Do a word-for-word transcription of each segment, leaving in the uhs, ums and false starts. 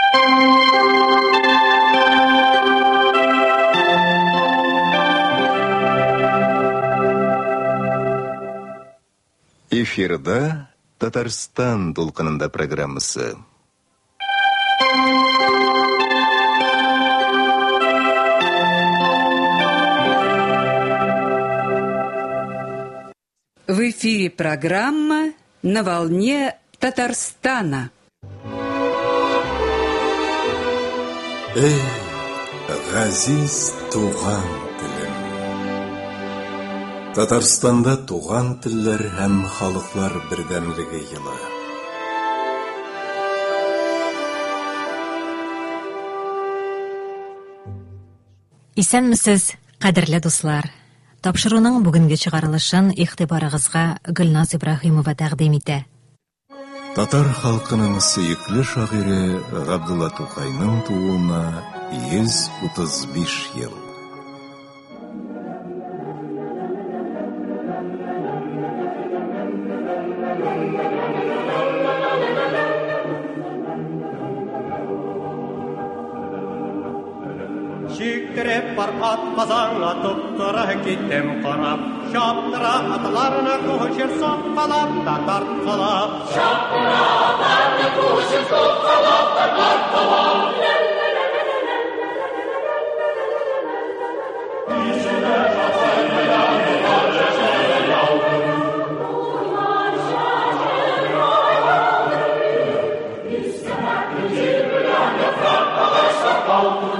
Эфирда Татарстан толқынында программасы. В эфире программа «На волне Татарстана». Эй, ғазиз туған тілім. Татарстанда туған тіллер һәм халыклар бердәмлеге йылы. Исәнмесез, кадерле дуслар. Тапшыруның бүгенге чыгарылышын игътибарыгызга Гөлназ Ибраһимова тәкъдим итә. Татар халкының сөйекле шагыйре Габдулла Тукайның тууына йөз утыз биш ел. Шиктіреп бар ат қазаңа тұптыра кеттем қарап, шаптыра атыларына көшір соққалап та тартқалап. Шаптыра атыларына көшір соққалап та тартқалап. Ишіне жасайды яңы бар жешері яудың. Ұлар шашыр яудың. Үстімәкті жербілен яфрак ағашта қалдың.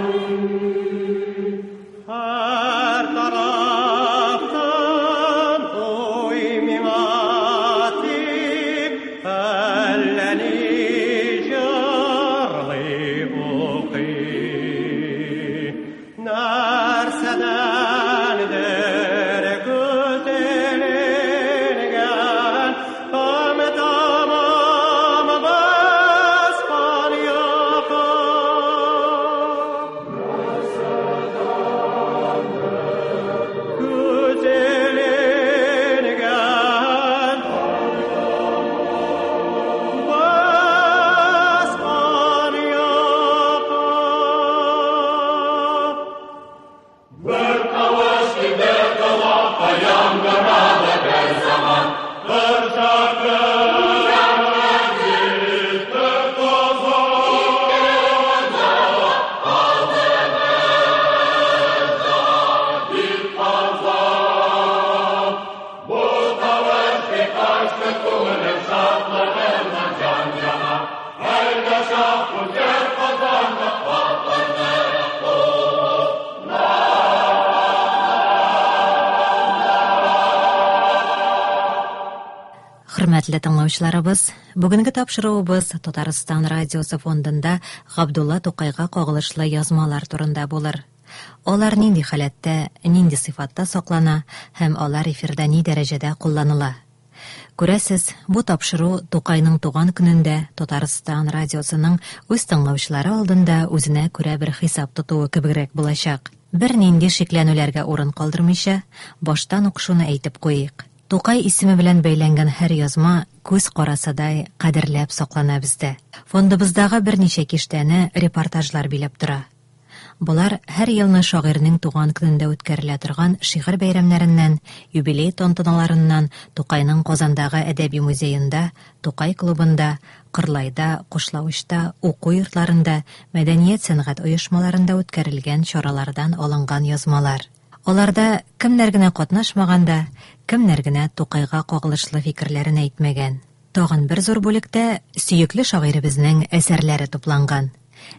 Хөрмәтле тыңлаучыларыбыз, бүгенге тапшыруыбыз Татарстан радиосы фондында Габдулла Тукайга кагылышлы язмалар турында булыр. Алар нинди халәттә, нинди сыйфатта саклана һәм алар эфирдә ни дәрәҗәдә кулланыла. Күрәсез, бу тапшыру Тукайның туган көнендә Татарстан радиосының үз тыңлаучылары алдында үзенә күрә бер хисап тотуы кебегрәк булачак. Бер нинди шикләнүләргә урын калдырмыйча, баштан ук шуны әйтеп куйыйк. Тукай исеме белән бәйләнгән һәр язма күз карасыдай кадерләп саклана бездә. Фондыбыздагы берничә киштәне репортажлар биләп тора. Булар һәр елны шагыйрьнең туган көнендә үткәрелә торган шигырь бәйрәмнәреннән, юбилей тантаналарыннан, Тукайның Казандагы әдәби музеенда, Тукай клубында, Кырлайда, Кушлавычта, уку йортларында, мәдәният сәнгать оешмаларында үткәрелгән чаралардан алынган язмалар. Аларда кемнәр генә катнашмаганда, кемнәр генә Тукайга кагылышлы фикерләрен әйтмәгән. Тагын бер зур бүлектә сөекле шагыйребезнең әсәрләре тупланган.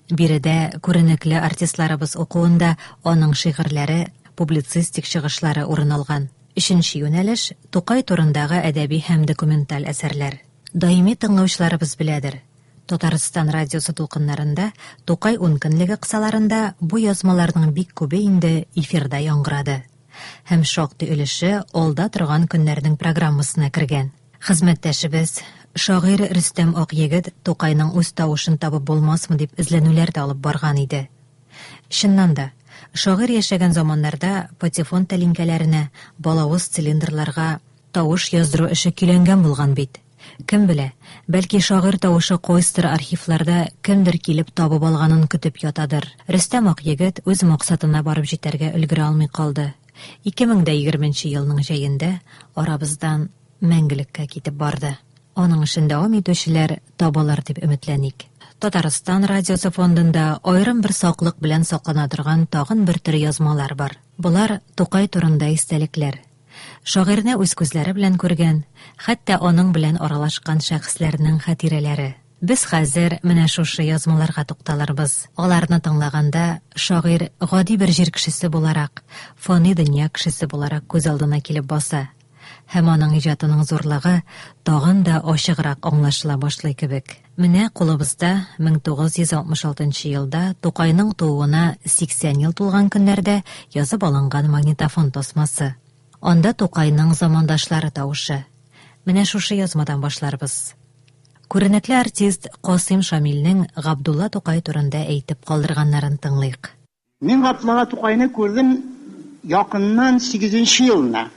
Биредә күренекле артистларыбыз укуында аның шигырьләре, публицистик чыгышлары урын алган. Өченче юнәлеш Тукай турындагы әдәби һәм документаль әсәрләр. Даими тыңлаучыларыбыз беләдер. Татарстан радиосы тулкыннарында Тукай ун көнлеге кысаларында бу язмаларның бик күбе инде эфирда яңгырады. Һәм шактый өлеше алда торган көннәрнең программасына кергән. Хезмәттәшебез шагыйрь Рөстәм Акъегет Тукайның үз тавышын табып булмасмы дип эзләнүләр дә алып барган иде. Чыннан да, шагыйрь яшәгән заманнарда патефон тәлинкәләренә, балавыз цилиндрларга тавыш яздыру эше көйләнгән булган бит. Кем белә, бәлки шагыйрь тавышы койстыр архивларда кемдер килеп табып алганын көтеп ятадыр. Рөстәм Акъегет үз максатына барып җитәргә өлгерә алмый калды. ике мең егерменче елның җәендә арабыздан мәңгелеккә китеп барды. Аның эшен дәвам итүчеләр табылыр дип өметләник. Татарстан радиосы фондында аерым бер саклык белән саклана торган тагын бер төр язмалар бар. Булар Тукай турында истәлекләр. Шагыйрьне үз күзләре белән күргән, хәтта аның белән аралашкан шәхесләрнең хатирәләре. Без хәзер менә шушы язмаларга тукталырбыз. Аларны тыңлаганда шагыйрь гади бер җир кешесе буларак, фани дөнья кешесе буларак күз алдына килеп баса. Һәм аның иҗатының зурлыгы тагын да ачыграк аңлашыла башлый кебек. Менә кулыбызда мең тугыз йөз алтмыш алтынчы елда Тукайның тууына сиксән ел тулган көннәрдә язып алынган магнитофон тасмасы. Анда Тукайның замандашлары тавышы. Менә шушы язмадан башларбыз. Күренекле артист Касыйм Шамилнең Габдулла Тукай турында әйтеп калдырганнарын тыңлыйк. Мин Габдулла Тукайны күрдем якыннан сигезенче елда.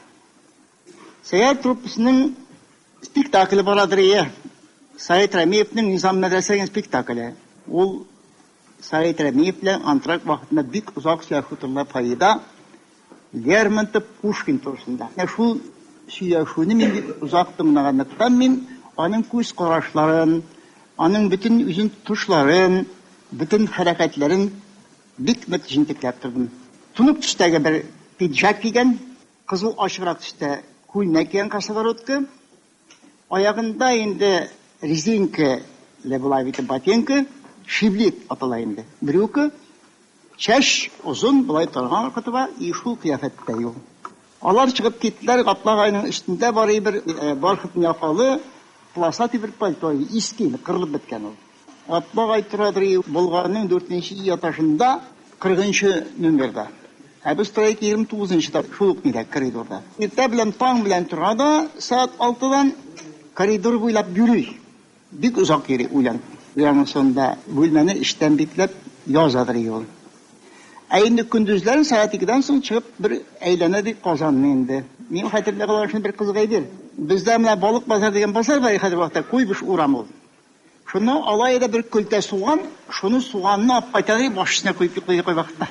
Сәяд труппасының спектакле барадыр ие. Саид Рәмиевнең Низам мәдрәсәсенең спектакле. Ул Саид Рәмиев белән антракт вакытында бик узак сөйләшү файда. Лермонтов, Пушкин турысында. Шул сөйләшүне мин узак тыңлаганлыктан мин аның күз карашларын, аның бөтен үзен тушларын, бөтен хәрәкәтләрен бик нык җинтекләп тордым. Тунук төстәге бер пиджак кигән, кызыл ачыграк төстә күлмәк кигән касагаротка, аягында инде резинка лебулай бит ботинка, шиблит атала инде. Брюка, чәч озын булай торган кытыба, и шул кыяфәттә юк. Алар чыгып киттеләр, Гаплагайның өстендә барый бер бархытны яфалы, пласати бер пальто, иске, кырылып беткән ул. Гаплагай торадыр булганның дүртенче яташында, кырыгынчы номерда. Ә без торайк егерме тугызынчыда шул ук нидә коридорда. Иртә белән таң белән торада, саат алтыдан коридор буйлап йөри. Бик узак йөри уйлан. Яңа сонда бүлмәне эштән бикләп язадыр юл. Ә инде көндүзләрен саат икедән соң чыгып бер әйләнә ди Казанны инде. Мин хәтерлә калган бер кызык әйбер. Бездә менә балык базар дигән базар бар хәзер вакытта, Куйбыш урам ул. Шуны алай да бер көлтә суган, шуны суганны алып кайтады, башына куйып куйды куй вакытта.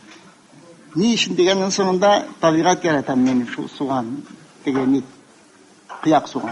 Ни өчен дигәннән соңында табигать яратам мин шул суган дигән ни кыяк суган.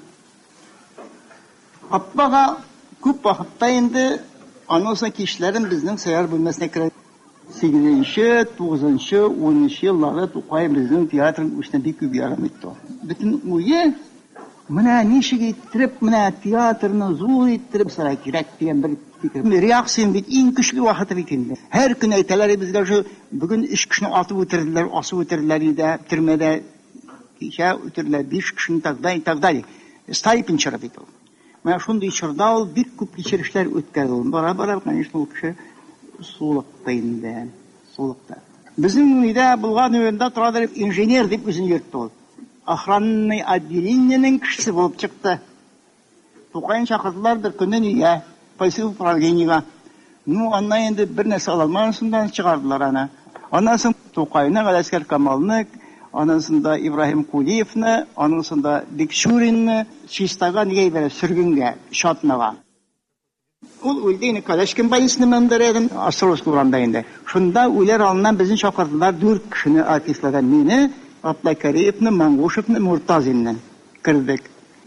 Аппага күп вакытта инде анысы кишләрен безнең сәяр бүлмәсенә керә. сигезенче, тугызынчы, унынчы елларда Тукай безнең театрның үченә бик күп ярдәм итте. Бөтен уе менә ничек иттереп, менә театрны зур иттереп сара кирәк дигән бер фикер. Реакция бит иң көчле вакыты бит инде. Һәр көн әйтәләр безгә шу бүген өч кешене атып үтерделәр, асып үтерделәр иде, төрмәдә кичә үтерделәр биш кешене тагдай тагдай. Стайпин чыгып бит ул. Менә шундый чорда ул бик күп кичерешләр үткәрде. Бара-бара, конечно, ул кеше сулыкта инде, сулыкта. Безнең нидә булган уенда торадыр инженер дип үзен йөртте ул. Охранный отделениенең кешесе булып чыкты. Тукайны чакырдылар бер көнне нигә, пайсы управлениегә. Ну, аннан инде бер нәрсә алмасыннан чыгардылар аны. Аннан соң Тукайны, Галәскәр Камалны, аннан соң Ибраһим Кулиевны, аннан соң Бикшуринны чистага нигә бер сөргөнгә, шатнага. Ул үлдене Калашкин больницаны мәндәрәдән Островский урамда инде. Шунда үләр алыннан безне чакырдылар дүрт кешене артистлардан мине, Аплай Кариевны, Мангушевны, Муртазинны кирдек.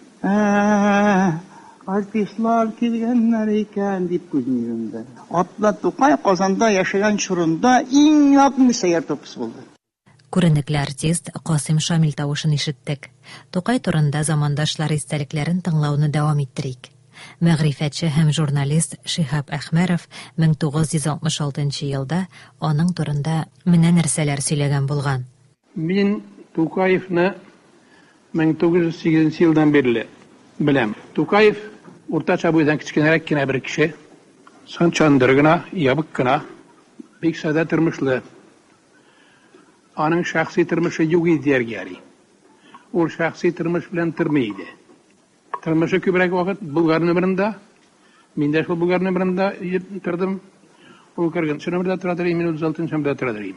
Артистлар килгәннәр икән дип күземдә. Аплай Тукай Казанда яшәгән чорында иң якын сәяр топсы булды. Күренекле артист Касыйм Шамил тавышын ишеттек. Тукай турында замандашлар истәлекләрен тыңлауны дәвам иттерик. Мәгърифәтче һәм журналист Шихаб Әхмәров мең тугыз йөз алтмыш алтынчы елда аның турында менә нәрсәләр сөйләгән булган. Мин Тукаевны мең тугыз йөз сигезенче елдан бирле беләм. Тукаев уртача буйдан кичкенәрәк кенә бер кеше, санчандыр гына, ябык кына, бик сада тормышлы. Аның шәхси тормышы юк иде. Ул шәхси тормыш белән тормый иде. Тормышы күбрәк вакыт Булгар номерында, мин дә шул Булгар номерында тордым. Ул кергән номерда торады, мин утыз алтынчы номерда тордым.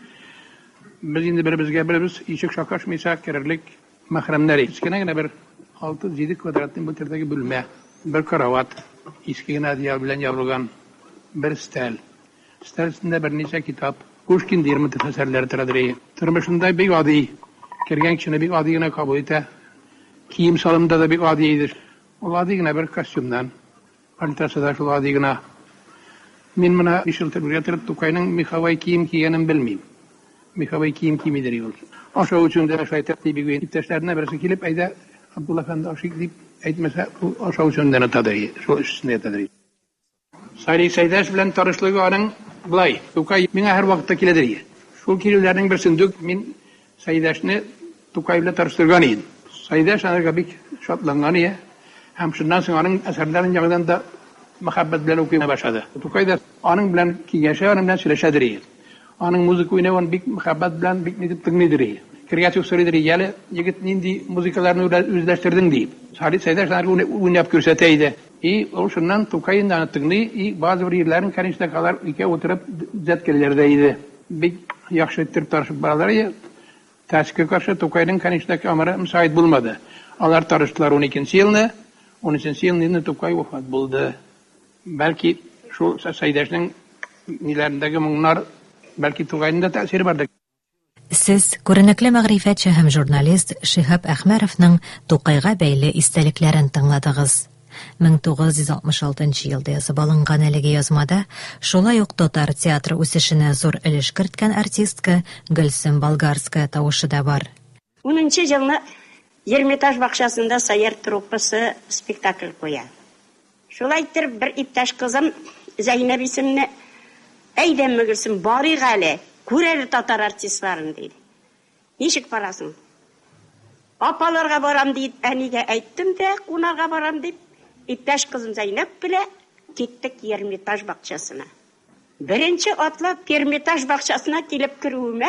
Без инде бер-безгә беребез ишек шакаш мисак керерлек мәхрәмнәр. Кичкенә генә бер алты җиде квадратный метрдәге бүлмә, бер карават, иске генә одеял белән ябылган, бер стәл. Стәл өстендә берничә китап, Пушкин Дерматов әсәрләре традырый. Тормышында бик гади, кергән кешене бик гади генә кабул итә. Кием салымында да бик гади иде. Ул гади генә бер костюмнан, пальтосы да шул гади генә. Мин моны ишелтеп ятырып Тукайның меховой кием кигәнен белмим. Меховой кием кимидер ул. Ашау өчен дә шайтак дип бигән иптәшләренә берсе килеп, әйдә Абдулла әфәнде ашыйк дип әйтмәсә, ул ашау өчен дә тадый, шул өстенә тадый. Сали Сәйдәш белән тарышлыгы аның булай. Тукай миңа һәр вакытта киләдер. Шул килүләрнең берсендә мин Сәйдәшне Тукай белән тарыштырган идем. Сәйдәш аңа бик шатланган иде. Һәм шуннан соң аның әсәрләрен ягыдан да мәхәббәт белән укый башлады. Тукай да аның белән киңәшә, аның белән сөйләшәдер. Аның музыка уйнавын бик мәхәббәт белән бик нидеп тыңлыйдыр. Киргәтү сөридер, яле егет нинди музыкаларны үзләштердең дип. Сали Сәйдәш аны уйнап күрсәтә иде. И ул шуннан Тукайны да тыңлый, и базы бер ерләрен кәнештә калар икәү утырып зәткәләрдә иде. Бик яхшы итеп тарышып баралар иде. Тәскә каршы Тукайның кәнештә камера мөсаит булмады. Алар тарыштылар он икенче елны, он өченче елны Тукай вафат булды. Бәлки шул Сәйдәшнең ниләрендәге моңнар бәлки Тукайның да тәэсире бардыр. Сез күренекле мәгърифәтче һәм журналист Шиһаб Әхмәровның Тукайга бәйле истәлекләрен тыңладыгыз. мең тугыз йөз алтмыш алтынчы елда язып алынган әлеге язмада шулай ук татар театры үсешенә зур өлеш керткән артистка Гөлсем Болгарская тавышы да бар. унынчы елны Эрмитаж бакчасында Саер труппасы спектакль куя. Шулай итеп бер иптәш кызым Зәйнәб исемле әйдә Гөлсем барыйк әле, күрәле татар артистларын диде. Ничек барасың? Апаларга барам дип, әнигә әйттем дә, кунарга барам дип, иптәш кызым Зәйнәп белә киттек Эрмитаж бакчасына. Беренче атлап Эрмитаж бакчасына килеп керүемә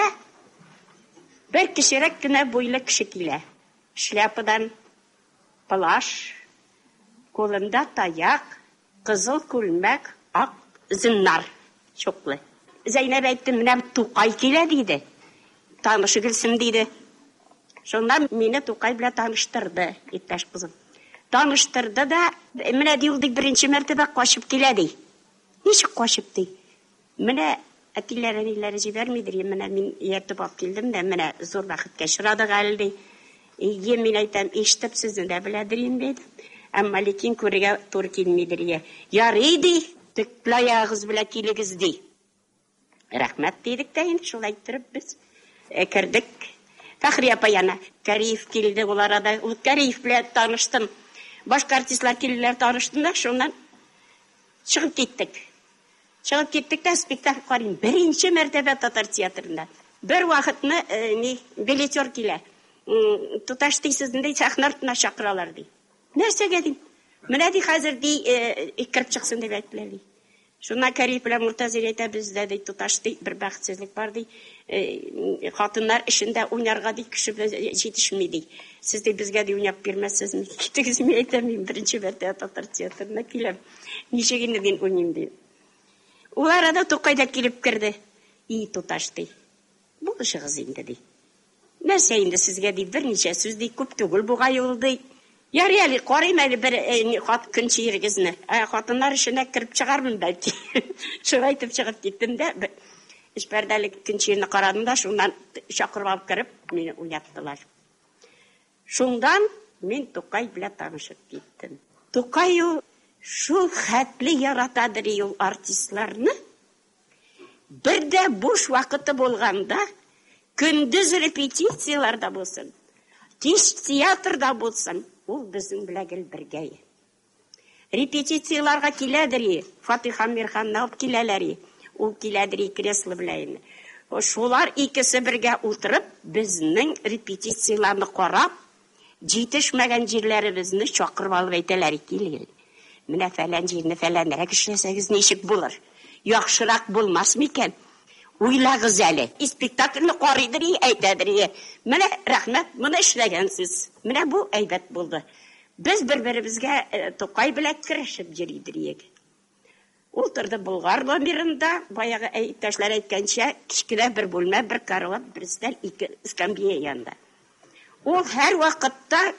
бер кешерәк кенә буйлы кеше килә. Шляпадан плащ, кулында таяк, кызыл күлмәк, ак зиннар чоклы. Зәйнәп әйтте, менә Тукай килә диде. Танышы Гөлсем диде. Шуннан мине Тукай белән таныштырды, иптәш кызым. Таныштырды да, менә ди ул беренче мәртәбә качып килә ди. Ничек качып ди? Менә әтиләрен иләре җибәрмидер, менә мин ятып алып килдем дә, менә зур вакытка чырадык әле ди. Ие мин әйтәм, ишетеп сезне дә беләдер инде. Әмма лекин күрергә туры килмидер. Ярый ди, тәкләягыз белән килегез ди. Рәхмәт дидек тә инде шулай итеп без кердек. Фәхри апа яна Кәриев килде ул арада. Ул Кәриев белән таныштым. Башка артистлар килделәр, таныштым да, шуннан чыгып киттек. Чыгып киттек тә спектакль карыйм. Беренче мәртәбә татар театрында. Бер вакытны ни билетер килә. Туташ тисезне ди сахна артына чакыралар ди. Нәрсәгә ди? Менә ди хәзер ди икерп чыксын дип әйттеләр ди. Шуна Кәриев белән Муртаза әйтә, бездә ди туташ ди бер бәхетсезлек бар ди. Хатыннар эшендә уйнарга ди кеше җитешми ди. Сез ди безгә ди уйнап бирмәссезме? Китегез ми әйтәм, мин беренче мәртәбә татар театрына киләм. Ничек инде мин уйныйм ди. Ул арада Тукай да килеп керде. И туташ ди. Булышыгыз инде ди. Нәрсә инде сезгә ди берничә сүз ди күп түгел буга юл ди. Ярый әле карыйм әле бер хат көн чирегезне. Хатыннар эшенә кирип чыгармын бәлки. Шулай итеп чыгып киттем дә, эш пәрдәлек көн чирне карадым да, шуннан чакырып алып кирип, мине уяттылар. Шундан мин Тукай белән танышып киттем. Тукай шул хәтле яратадыр ул артистларны. Бердә буш вакыты булганда, көндез репетицияларда булсын, кич театрда булсын, ул безнең белән бергә. Репетицияларга киләдер, Фатиха Мирханны алып киләләр, ул киләдер кресло белән. Шулар икесе бергә утырып, безнең репетицияларны карап, җитешмәгән җирләребезне чакырып алып әйтәләр, килегез. Менә фәлән җирне фәләнрәк эшләсәгез ничек булыр? Яхшырак булмас микән? Уйлагыз әле. Спектакльне карыйдыр, әйтәдер. Менә рәхмәт, моны эшләгәнсез. Менә бу әйбәт булды. Без бер-беребезгә Тукай белән керешеп йөридек. Ултырды Болгар номерында, баягы иптәшләр әйткәнчә, кичкенә бер бүлмә, бер карават, бер стәл, ике скамья янында. Ул һәр вакытта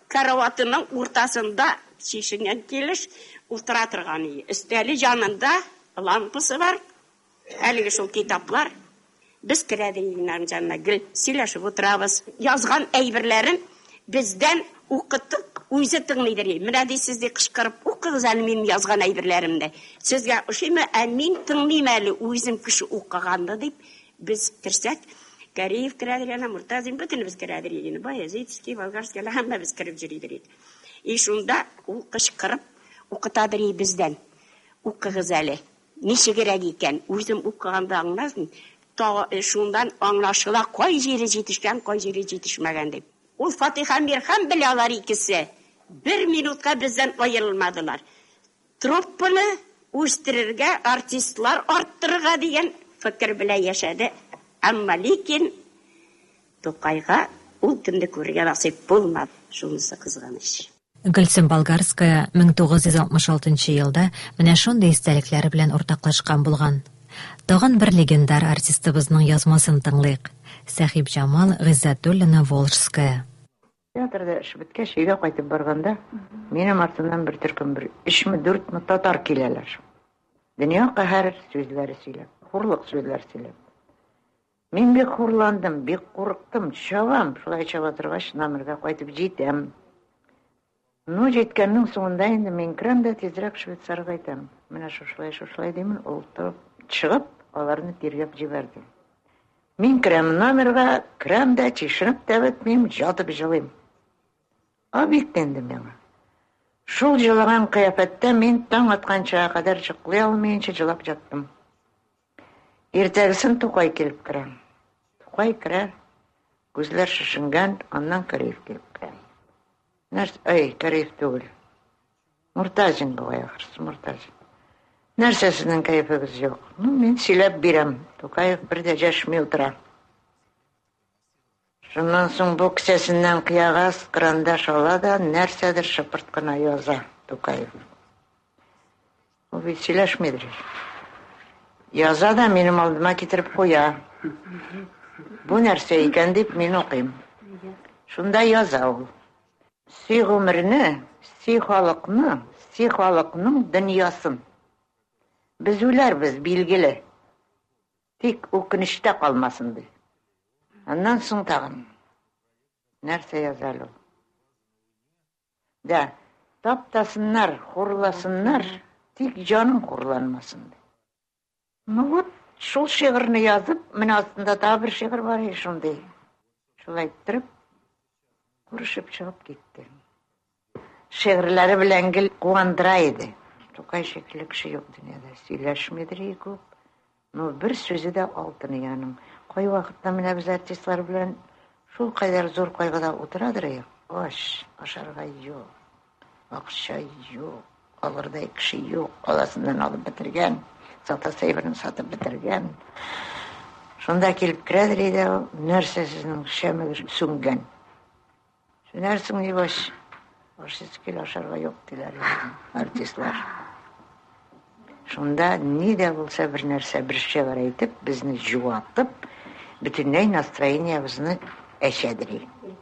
караватының уртасында шешінген келіш ултыра тұрған үй. Үстәлі жанында лампысы бар, әлгі шул китаплар. Біз кірәді үйінің жанына гіл сөйләшіп отырабыз. Язған әйбірлерін бізден оқыттық, өзі тыңлайдыр. Мына дейсізде қышқырып, оқығыз әлі мен язған әйбірлерімді. Сізге ұшымы, әмін тыңлайм әлі өзім кіші оқығанды деп, біз кірсәк, Кореев кірәдір, ана Мұртазин бүтін біз кірәдір егені. Баязитский, Болгарский, әлі біз кіріп жүрейдір еді. И шунда ол қышқырып, оқытадыр ей бізден. Оқығыз әлі. Неше керек екен? Өзім оқығанды аңласын. Шундан аңлашыла қой жері жетішкен, қой жері жетішмеген деп. Ол Фатиха Мирхам біле алар ikisi. Bir minutқа бізден айырылмадылар. Труппыны өстірірге, артистлар арттырға деген фікір біле яшады. Әмма лекен Тоқайға ол күнді көрге насип болмады. Шунысы қызғаныш. Гөлсем Болгарская мең тугыз йөз алтмыш алтынчы елда менә шундый истәлекләре белән уртаклашкан булган. Тагын бер легендар артистыбызның язмасын тыңлыйк. Сәхип Җамал Гыйззәтуллина Волжская. Театрда эш беткәч, өйгә кайтып барганда, минем артымнан бер төркем бер өчме дүртме татар киләләр. Дөнья каһәр сүзләре сөйләп, хурлык сүзләр сөйләп. Мин бик хурландым, бик курыктым, чабам, шулай чаба торгач, номерга кайтып җитәм. Ну, җиткәннең соңында инде мин керәм дә тизрәк Швейцарга әйтәм. Менә шулай, шулай димен, ул чыгып, аларны тиргәп җибәрде. Мин керәм номерга, керәм дә чишенеп тә бетмим, ятып җылыйм. Объектенде миңа. Шул җылаган кыяфәттә мин таң атканча кадәр җыклый алмаенча җылап жаттым. Иртәгесен Тукай килеп керә. Тукай керә, күзләр шешенгән, аннан Кореев килеп керә. Нәрс, ай, Кореев түгел. Мұртазин бугай ахырсы, Мұртазин. Нәрсәсенең кәефегез юк. Ну, мин сөйләп бирәм. Тукаев бер дә җәшми утыра. Шуннан соң бу кесәсеннән кыягаз карандаш ала да нәрсәдер шыпырт кына яза Тукаев. Ул бит сөйләшмидер. Яза да минем алдыма китереп куя. Бу нәрсә икән дип мин укыйм. Шунда яза ул. Сый гомерне, сый халыкны, сый халыкның дөньясын. Без үләрбез, билгеле. Тик үкенештә калмасын ди. Аннан соң тагын. Нәрсә язалар ул? Да, таптасыннар, хурласыннар, тик җаның хурланмасын ди. Ну вот, шул шигырьне язып, мен астында да бер шигырь бар иде шундый. Шулай итеп, күрешеп чыгып китте. Шигырьләре белән гел куандыра иде. Тукай шикелле кеше юк дөньяда. Сөйләшмидер күп. Ну, бер сүзе дә алтын яның. Кай вакытта менә без артистлар белән шул кадәр зур кайгыда утырадыр. Аш, ашарга юк. Акча юк. Алырдай кеше юк. Аласыннан алып бетергән. Сата сейберін сатып бітірген. Шунда келіп кірәдір еді, нәрсесінің шәмігі сүнген. Нәрсің не баш? Башсыз кел ашарға yok дилер артистлар. Шунда не де болса бір нәрсе бір шегір айтып, бізні жуатып, бүтінней настроениябызны әшәдірі.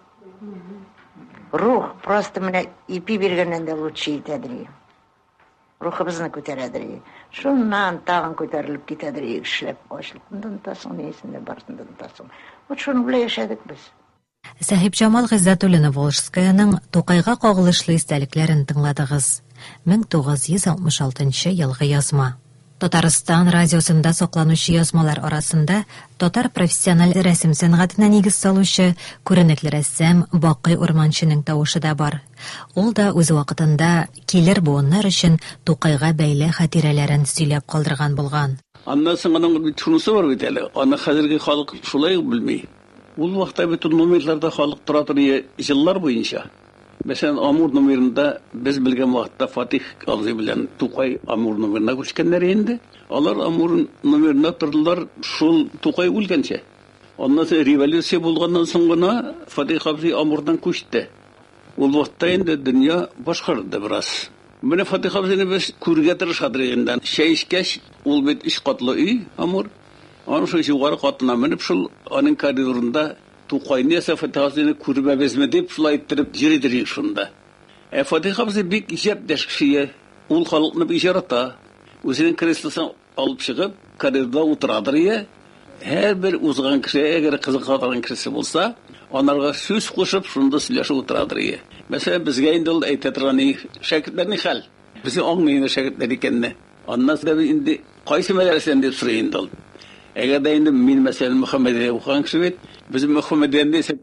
Рух просто менә ипи бергеннән дә лучше итәдір. Рухыбызны күтәрәдер. Шуннан тагын күтәрелеп китәдер, эшләп ашлык. Bundan тасың несендә барсындан тасың. Вот шуны белән яшәдек без. Сәхип Җамал Гыйззәтуллина Волжскаяның Тукайга кагылышлы истәлекләрен тыңладыгыз. мең тугыз йөз алтмыш алтынчы елгы язма. Татарстан радиосында сакланучы язмалар арасында татар профессиональ рәсем сәнгатенә нигез салучы күренекле рәссам Бакый Урманчының тавышы да бар. Ул да үз вакытында килер буыннар өчен Тукайга бәйле хатирәләрен сөйләп калдырган булган. Аннан соң аның шунысы бар бит әле. Аны хәзерге халык шулай белми. Ул вакытта бөтен номерларда халык тора торган җиллар буенча. Mesela Amur numarında biz bilgen vakitte Fatih Ağzı bilen Tukay Amur numarına koşkenler indi. Onlar Amur numarına tırdılar şul Tukay ulgençe. Ondan sonra revolüsiya bulgandan sonra Fatih Ağzı Amur'dan koştu. O vakitte indi dünya başkardı biraz. Bana Fatih Ağzı'nı biz kurgetir şadırığından şey işkeş ol bit iş katlı iyi Amur. Onun şu yukarı katına menip şul onun koridorunda Тукайны Фатиханы күрмәбезме дип шулай иттереп җиридер шунда. Ә Фатихабыз бик иҗаб дәшкие, ул халыкны бик ярата. Үзенең креслосын алып чыгып, коридорда утырадыр я. Һәр бер узган кеше, әгәр кызыккан кеше булса, анарга сүз кушып, шунда сөйләшеп утырадыр я. Мәсәлән, безгә инде ул әйтә торган шәкертләрнең хәл. Безне аңлыйны шәкертләр икәнне. Аннан да инде кайсы мәдрәсәдән дип сорый инде ул. Әгәр дә инде мин мәсәлән Мөхәммәдия укыган кеше бит, без Мөхәммәдиян дисәк,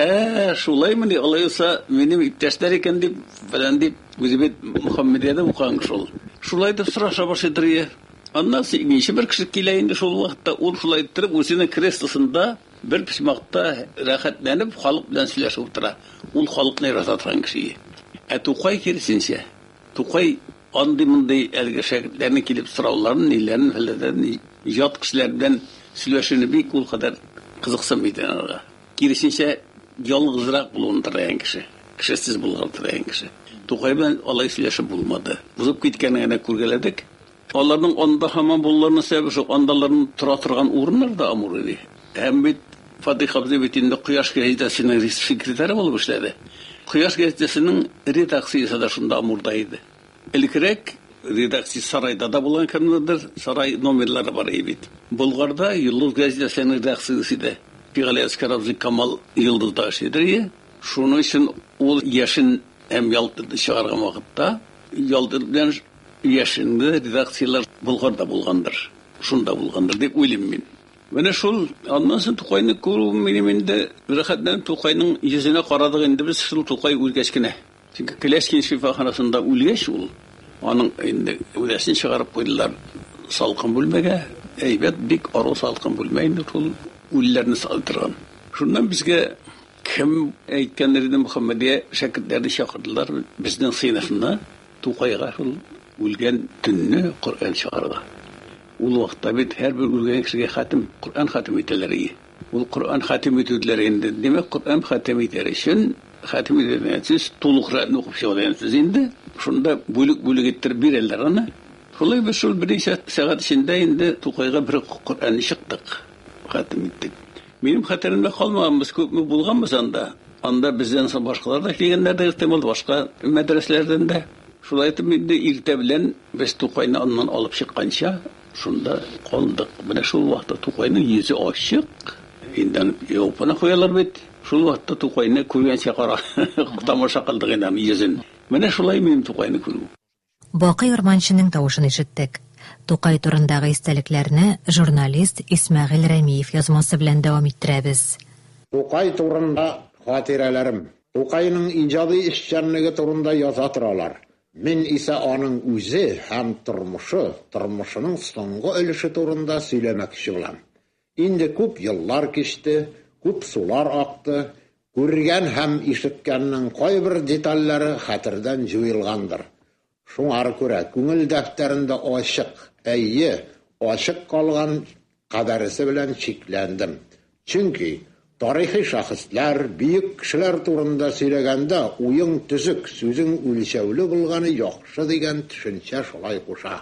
ә шулаймыни алайса минем иптәшләр икән дип, фәлән дип, үзе бит Мөхәммәдияда укыган шул. Шулай дип сораша башлыйдыр я. Аннан икенче бер кеше килә инде шул вакытта, ул шулай иттереп үзенең креслосында бер пичмакта рәхәтләнеп халык белән сөйләшеп утыра. Ул халыкны ярата торган кеше. Ә Тукай киресенчә. Тукай андый мондай әлеге шәкертләрне килеп сорауларын, ниләрен, фәләдән, ят кешеләр белән сөйләшүне бик ул кадәр кызыксынмыйды аңа. Киресенчә ялгызрак булуын теләгән кеше, кешесез булган теләгән кеше. Тукай белән алай сөйләшеп булмады. Узып киткәнне күргәләдек. Аларның анда һаман булларны сәбәбе шул, андаларның тора торган урыннар да амур иде. Һәм бит Фатихабыз бит инде Кояш гәзитәсенең секретаре булып эшләде. Кояш гәзитәсенең редакциясе дә шунда амурда иде. Илкерәк редакция сарайда да булган кемнедер, сарай номерлары бар иде бит. Булгарда Йолдыз гәзитәсенең редакциясе дә Пигали Аскаровзы Камал Йолдызда эшләде. Шуның өчен ул яшен һәм ялтырды чыгарган вакытта ялтыр белән яшенде редакциялар Булгарда булгандыр. Шунда булгандыр дип уйлыйм мин. Менә шул аннан соң Тукайны күрү минем инде рәхәтләнеп Тукайның йөзенә карадык инде без шул Тукай үлгәч кенә. Чөнки Клешкин шифаханасында үлгәч ул. Аның инде үләсен чыгарып куйдылар салкын бүлмәгә. Әйбәт бик ару салкын бүлмә инде ул үлләрне салдырган. Шуннан безгә кем әйткәннәр иде Мөхәммәдия шәкертләрне чакырдылар безнең сыйныфына Тукайга шул үлгән төнне Коръән чыгарга. Ул вакытта бит һәр бер үлгән кешегә хатим, Коръән хатим ителәр иде. Ул Коръән хатим ителәр инде. Димәк, Коръән хатим итәр өчен хатим итәсез тулыграк укып чыгасыз инде. Шунда бүлек-бүлек иттереп бирәләр аны. Шулай без шул берничә сәгать эчендә инде Тукайга бер Коръәнне чыктык. Хатим иттек. Минем хәтеремдә калмаганбыз, күпме булганбыз анда. Анда бездән соң башкалар да килгәннәр дә ихтимал башка мәдрәсәләрдән дә. Шулай итеп инде иртә белән без Тукайны аннан алып чыкканча шунда калдык. Менә шул вакытта Тукайның йөзе ачык. Инде япына куялар бит. Шул вакытта Тукайны күргәнчә кара тамаша кылдык инде йөзен. Менә шулай минем Тукайны күрү. Бакый Урманчының тавышын ишеттек. Тукай турындагы истәлекләрне журналист Исмәгыйль Рәмиев язмасы белән дәвам иттерәбез. Тукай турында хатирәләрем. Тукайның иҗади эшчәнлеге турында яза торалар. Мин исә аның үзе һәм тормышы, тормышының соңгы өлеше турында сөйләмәкче булам. Инде күп еллар кичте, күп сулар акты, күргән һәм ишеткәннең кайбер детальләре хәтердән җуелгандыр. Шуңар күрә күңел дәфтәрендә ачык, әйе, ачык калган кадәресе белән чикләндем. Чөнки тарихи шәхесләр, бөек кешеләр турында сөйләгәндә уйың төзек, сүзең үлчәүле булганы яхшы дигән төшенчә шулай куша.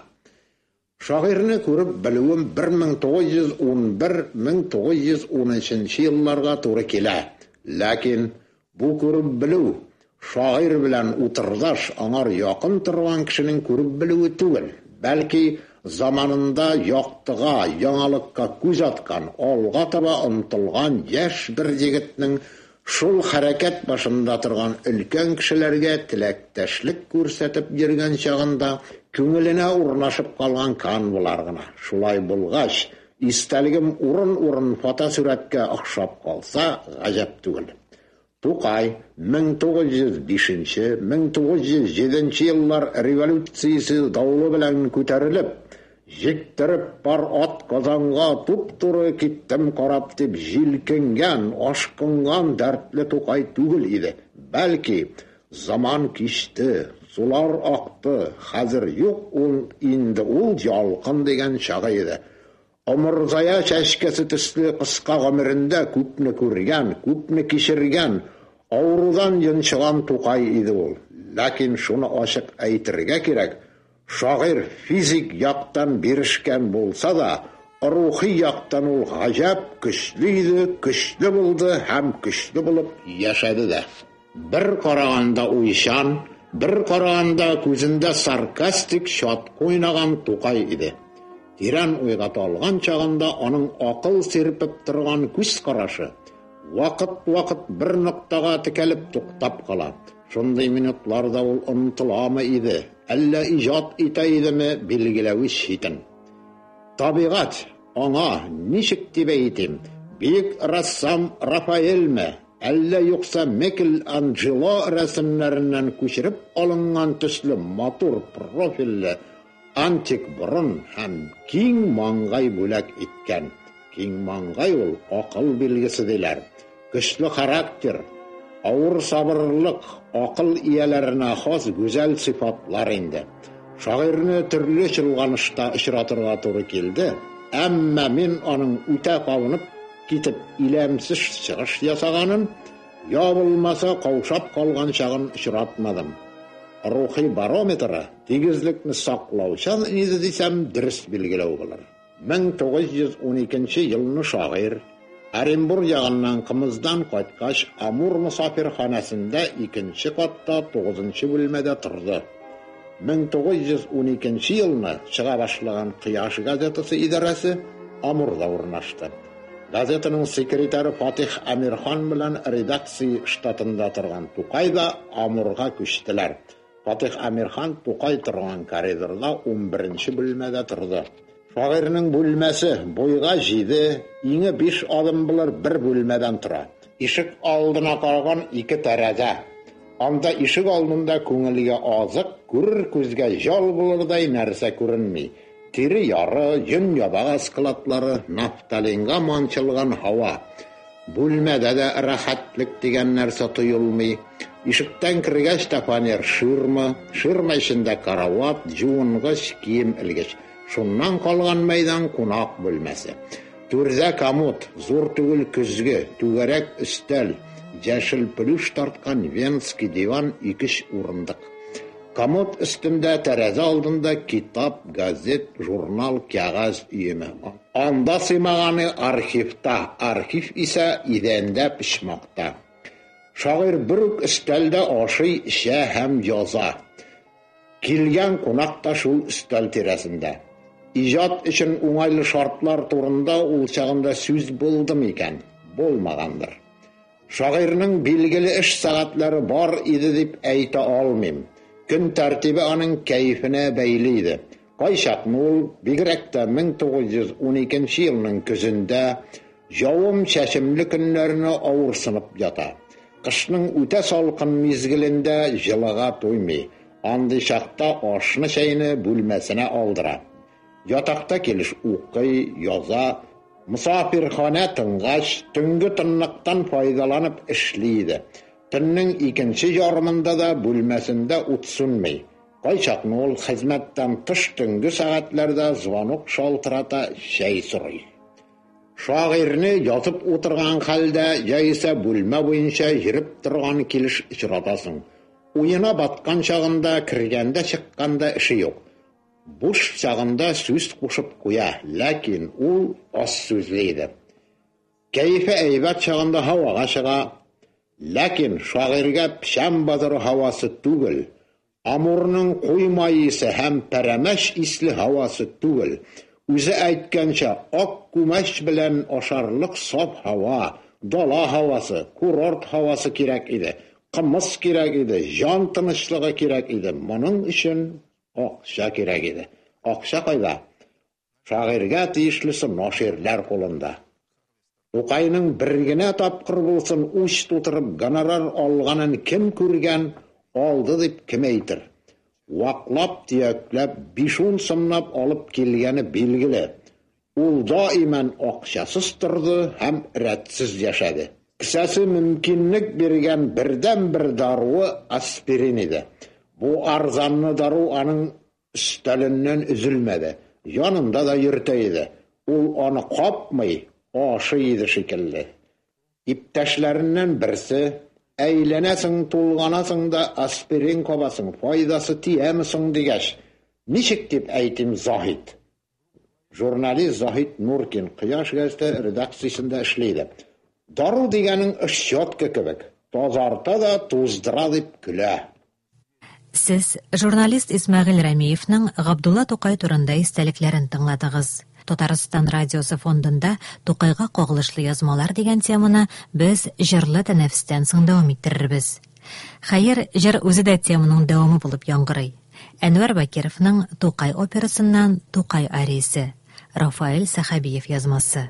Шагыйрьне күреп белүем бер мең тугыз йөз унбер - мең тугыз йөз унынчы елларга туры килә. Ләкин бу күреп белү шагыйрь белән утырдаш, аңар якын торган кешенең күреп белүе түгел, бәлки заманында яктыга, яңалыкка күз аткан, алга таба омтылган яшь бер егетнең шул хәрәкәт башында торган өлкән кешеләргә теләктәшлек күрсәтеп йөргән чагында күңеленә урнашып калган кан булар гына. Шулай булгач, истәлегем урын-урын фотосурәткә охшап калса, гаҗәп түгел. Тукай мең тугыз йөз бишенче - мең тугыз йөз җиденче еллар революциясе давылы белән күтәрелеп, җиктереп пар ат Казанга туп-туры киттем карап дип җилкенгән, ашкынган дәртле Тукай түгел иде. Бәлки, заман кичте, сулар акты, хәзер юк ул инде ул ялкын дигән чагы иде. Омырзая чәчкәсе төсле кыска гомерендә күпне күргән, күпне кичергән, авырудан йончыган Тукай иде ул. Ләкин шуны ачык әйтергә кирәк, шагыйрь физик яктан бирешкән булса да, Рухи яктан ул гаҗәп көчле иде, көчле булды һәм көчле булып яшәде дә. Бер караганда уйчан, бер караганда күзендә саркастик шат уйнаган Тукай иде. Тирән уйга талган чагында аның акыл сирпеп торган күз карашы вакыт-вакыт бер ноктага текәлеп туктап кала. Шундый минутларда ул онытыламы иде, әллә иҗат итә идеме билгеләү читен. Табигать аңа ничек дип әйтим, бик рассам Рафаэлме, әллә юкса Микеланджело рәсемнәреннән күчереп алынган төсле матур профильле антик борын һәм киң маңгай бүләк иткән. Киң маңгай ул акыл билгесе диләр. Көчле характер, авыр сабырлык, акыл ияләренә хас гүзәл сыйфатлар инде. Шагыйрьне төрле чолганышта очратырга туры килде, әмма мин аның үтә кавынып китеп иләмсез чыгыш ясаганын, я булмаса каушап калган чагын очратмадым. Рухи барометры тигезлекне саклаучан иде дисәм дөрес билгеләү булыр. мең тугыз йөз уникенче елны шагыйрь Оренбур ягыннан Кымыздан кайткач Амур мусафирханәсендә икенче катта тугызынчы бүлмәдә торды. мең тугыз йөз уникенче елны чыга башлаган Кояш газетасы идарәсе Амурда урнашты. Газетаның секретары Фатих Амирхан белән редакция штатында торган Тукай да Амурга күчтеләр. Фатих Амирхан Тукай торган коридорда унберенче бүлмәдә торды. Шагыйрьнең бүлмәсе буйга җиде, иңе биш адым булыр бер бүлмәдән тора. Ишек алдына караган ике тәрәзә. Анда ишек алдында күңелгә азык, күрер күзгә жал булырдай нәрсә күренми. Тире яры, йөн ябага складлары, нафталинга манчылган һава. Бүлмәдә дә рәхәтлек дигән нәрсә тоелмый. Ишектән кергәч тә фанер ширма, ширма эчендә карават, җуынгыч кием элгеч. Шуннан калган мәйдан кунак бүлмәсе. Түрдә комод, зур түгел көзге, түгәрәк өстәл, яшел плюш тарткан венский диван икеш урындык. Комод өстендә тәрәзә алдында китап, газет, журнал, кәгазь өеме. Анда сыймаганы архивта, архив исә идәндә пишмакта. Шагыйрь бер үк өстәлдә ашый, эчә һәм яза. Килгән кунак та шул өстәл тирәсендә. Иҗат өчен уңайлы шартлар турында ул чагында сүз булдымы икән? Булмагандыр. Шагыйрьнең билгеле эш сәгатьләре бар иде дип әйтә алмыйм. Көн тәртибе аның кәефенә бәйле иде. Кайчакны ул бигрәк тә мең тугыз йөз уникенче елның көзендә җавым чәчемле көннәрне авырсынып ята. Кышның үтә салкын мизгелендә җылыга туймый. Андый чакта ашны чәйне бүлмәсенә алдыра. Ятакта килеш укый, яза, мусафирхана тынгач, төнге тынлыктан файдаланып эшлейде. Төннең икенче ярымында да бүлмәсендә ут сүнмәй. Кайчакны ул хезмәттән тыш төнге сәгатьләрдә звонок шалтырата, чәй сорый. Шагыйрьне ятып утырган хәлдә яисә бүлмә буенча йөреп торган килеш очратасың. Уена баткан чагында, кергәндә чыкканда эше юк. Буш чагында сүз кушып куя, ләкин ул аз сүзле иде. Кәефе әйбәт чагында һавага чыга, ләкин шагыйрьгә пишәм базары һавасы түгел, Амурның куймайысы һәм пәрәмәш исле һавасы түгел. Үзе әйткәнчә, ак күмәч белән ашарлык саф һава, дала һавасы, курорт һавасы кирәк иде. Кымыз кирәк иде, жан тынычлыгы кирәк иде. Моның өчен акча кирәк иде. Акча кайда? Шагыйрьгә тиешлесе наширләр кулында. Тукайның бер генә тапкыр булсын уч тутырып гонорар алганын кем күргән, алды дип кем әйтер? Ваклап, тиякләп, биш-ун сымнап алып килгәне билгеле. Ул даиман акчасыз торды һәм рәтсез яшәде. Кесәсе мөмкинлек биргән бердән бер даруы аспирин иде. Бу арзанны дару аның өстәленнән üzülмәде. Янында да йөртә иде. Ул аны капмый, ашый иде шикелле. Иптәшләреннән берсе, әйләнәсең, тулганасың да аспирин кабасың, файдасы тиәме соң дигәч, ничек дип әйтим Заһид? Журналист Захид Нуркин Кыяш газеті редакциясында эшлейді. Дару дигәнең щетка кебек. Тазарта да туздыра дип көлә. Сез журналист Исмәгыйль Рәмиевнең Габдулла Тукай турында истәлекләрен тыңладыгыз. Татарстан радиосы фондында Тукайга кагылышлы язмалар дигән теманы без җырлы тәнәфестән соң дәвам иттерербез. Хәер, җыр үзе дә теманың дәвамы булып яңгырый. Әнвәр Бакировның Тукай операсыннан Тукай ариясе, Рафаэль Сахабиев язмасы.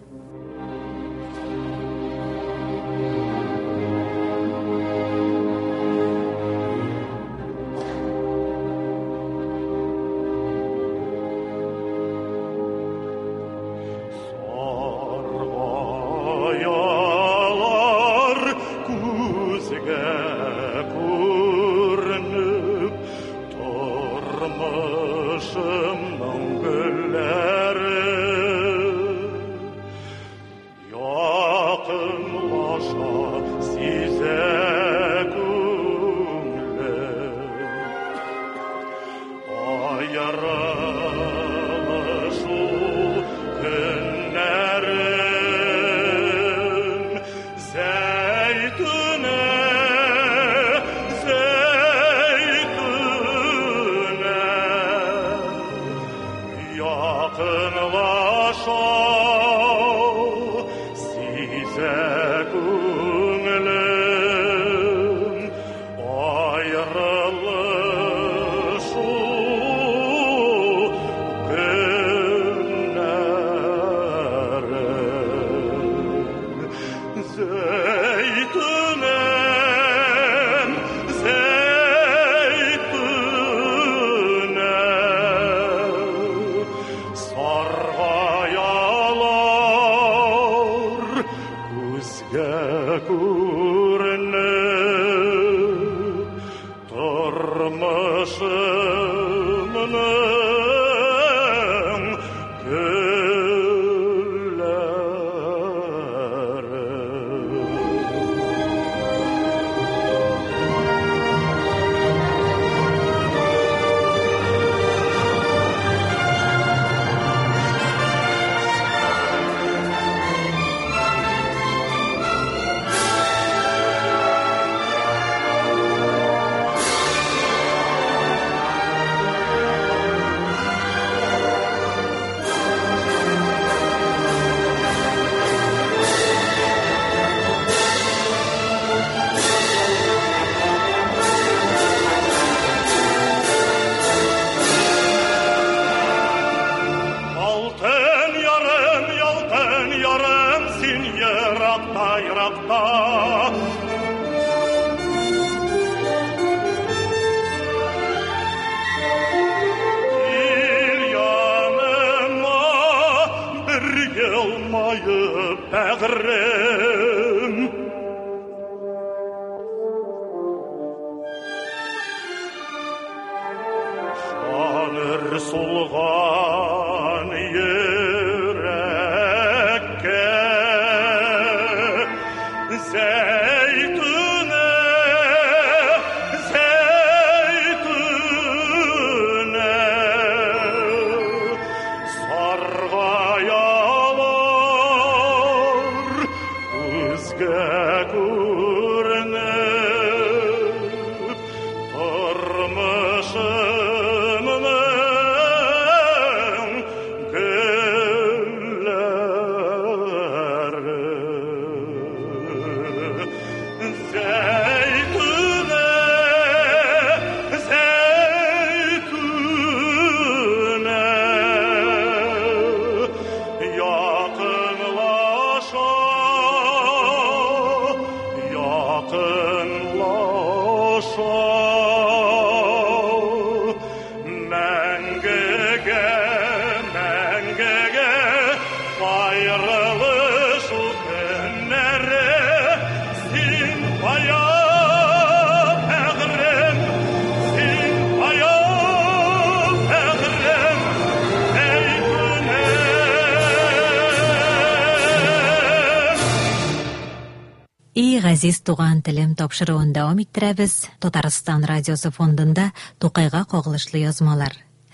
Газиз туган телем тапшыруын дәвам иттерәбез. Татарстан радиосы фондында Тукайга кагылышлы язмалар.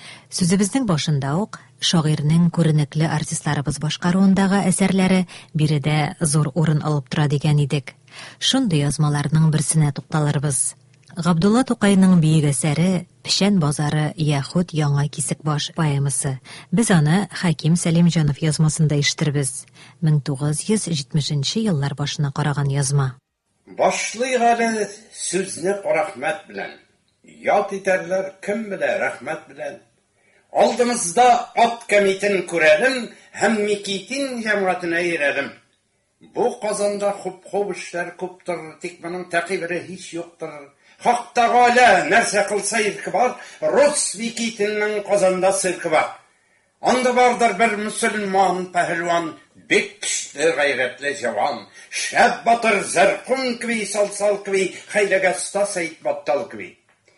Сүзебезнең башында ук шагыйрьнең күренекле артистларыбыз башкаруындагы әсәрләре биредә зур урын алып тора дигән идек. Шундый язмаларның берсенә тукталырбыз. Габдулла Тукайның бийек әсәре «Пешән базары яхут яңа кисек баш» поэмасы. Без аны Хаким Сәлимҗанов язмасында ишетербез. мең тугыз йөз җитмешенче еллар башына караган язма. Башлый әле сүзне рәхмәт белән. Ят итәрләр кем белә рәхмәт белән. Алдымызда ат комитен күрәлем, һәм Микитин җәмгыятенә йөрәлем. Бу Казанда хуп-хуп эшләр күптер, тик моның тәкъибере һич юктыр. Хак Тәгалә нәрсә кылса ирке бар, Рус Микитиннең Казанда сыркы бар. Анда бардыр бер мөселман пәһлеван, бик көчле гайрәтле җаван, шәп батыр зәркун кеби, салсал кеби, хәйләгә оста Сәйд Баттал кеби.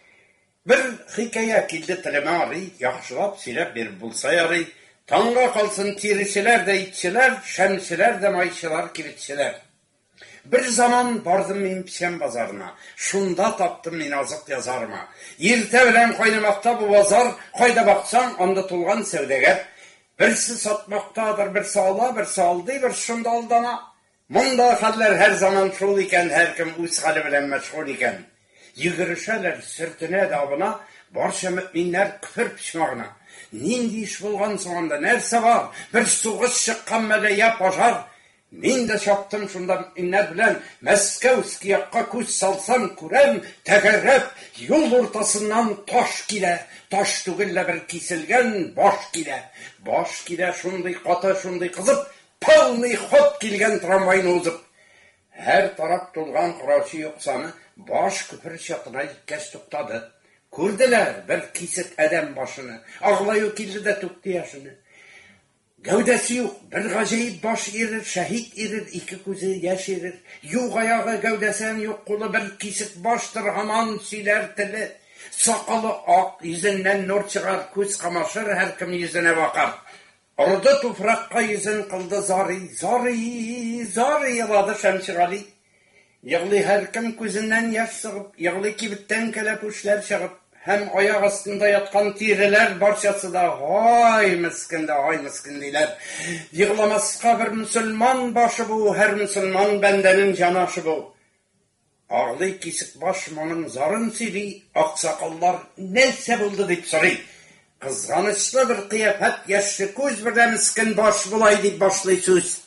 Бер хикәя килде телемә арый, яхшылап сөйләп бир булса ярый. Таңга калсын тиречеләр дә итчеләр, шәмчеләр дә майчылар кибетчеләр. Бер заман бардым мин Пешән базарына, шунда таптым мин азык язарма. Иртә белән кайнамакта бу базар, кайда баксаң, анда тулган сәүдәгәр. Берсе сатмактадыр, берсе ала, берсе алдый, бер шунда алдана. Монда хәлләр һәр заман шул икән, һәркем үз хәле белән мәшгуль икән. Йөгерешәләр сөртенә дабына, барча мөэминнәр күфер пичмагына. Нинди иш булган соңында нәрсә бар? Бер сугыш чыккан мәләя пожар. Мин дә чаптым шунда мөэминнәр белән, Мәскәүский якка күз салсам күрәм, тәгәррәп юл уртасыннан таш килә. Таш түгел бер киселгән баш килә. Баш килә шундый каты, шундый кызып, полный ход килгән трамвайны узып. Һәр тараф тулган караучы юксаны, баш күпер чатына җиткәч туктады. Күрделәр бер кисек адәм башыны, аглаю килде дә түкте яшыны. Гәүдәсе юк, бер гаҗәеп баш ирер, шәһид ирер, ике күзе яшь ирер. Юк аягы, гәүдәсен юк кулы, бер кисек баштыр, һаман сөйләр теле. Сакалы ак, йөзеннән нур чыгар, күз камашыр, һәркем йөзенә бакар. Орды туфракка йөзен кылды зарый, зарый, зарый елады Шәмсигали. Йыглый һәркем күзеннән яшь сыгып, йыглый кибеттән кәләпүшләр чыгып, һәм аяк астында яткан тиреләр барчасы да ай мискин дә ай мискин диләр. Йыгламаска бер мөселман башы бу, һәр мөселман бәндәнең җанашы бу. Аглый кисек баш моның зарын сөйли, аксакаллар нәрсә булды дип сорый. Кызганычлы бер кыяфәт яшьле күз белән мискин баш булай дип башлый сүз.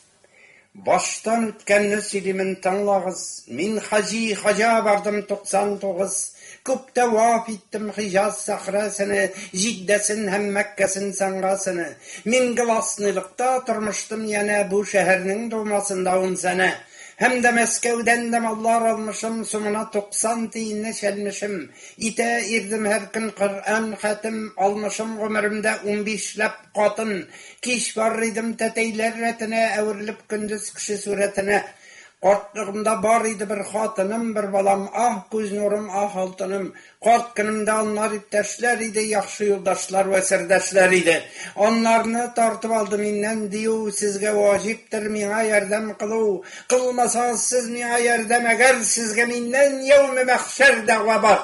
Баштан үткәнне сөйлимен тыңлагыз. Мин хаҗи хаҗа бардым туксан тугыз. Күп тәваф иттем Хиҗаз сахрасыны, Җиддәсен һәм Мәккәсен саңгасыны. Мин гласнылыкта тормыштым яна бу шәһәрнең думасында ун сәнә. Һәм дә Мәскәүдән дә маллар алмышым, сумына туксан тиенне чәлмешем. Итә ирдем һәр көн Коръән хәтем, алмышым гомеремдә ун бишләп катын. Кич бар идем тәтәйләр рәтенә, әверелеп көндез кеше сүрәтенә. Картлыгымда бар иде бер хатыным, бер балам, ах күз нурым, ах алтыным. Карт көнемдә аннар иптәшләр иде, яхшы юлдашлар вә сердәшләр иде. Аннарны тартып алды миннән дию, сезгә ваҗиптер миңа ярдәм кылу. Кылмасагыз сез миңа ярдәм, әгәр сезгә миннән яуме мәхшәр дәгъва бар.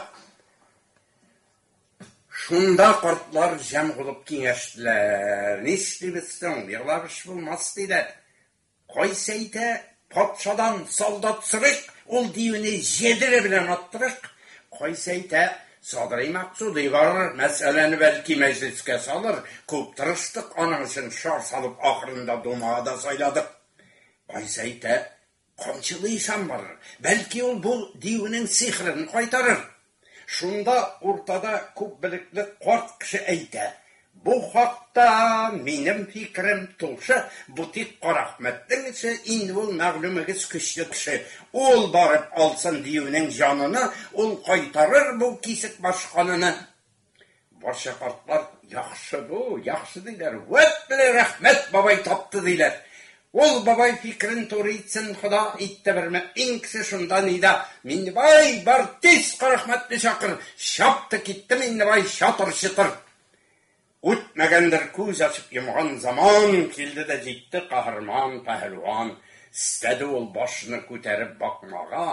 Шунда картлар җәм булып киңәштеләр. Нишлибез соң, йыглап эш булмас диләр. Кайсы әйтә, патшадан солдат сырык, ул диюне җедере белән аттырык. Кайсы әйтә, Садрый Максуди бар, мәсьәләне бәлки мәҗлескә салыр. Күп тырыштык, аның өчен шар салып, ахырында думада сайладык. Кайсы әйтә, камчылы ишан бар, бәлки ул бу диюнең сихрын кайтарыр. Шунда уртада күп билекле карт кеше әйтә, бу хакта минем фикрем тушы, бу тик Карахмәттең ише, инде ул мәгълүмегез көчле кеше. Ул барып алсын диюнең җаныны, ул кайтарыр бу кисек башканыны. Барча картлар яхшы бу, яхшы диләр. Вәт белә рәхмәт бабай тапты диләр. Ул бабай фикрен туры итсен, Хода итте бер мөэмин кеше шунда нида. Миннебай бар тиз Карахмәтне чакыр. Чапты китте Миннебай чатыр-чытыр. Үтмәгәндер күз ачып йомган заман, килде дә җитте каһарман пәһлеван. Стәде ул башны күтәреп бакмага,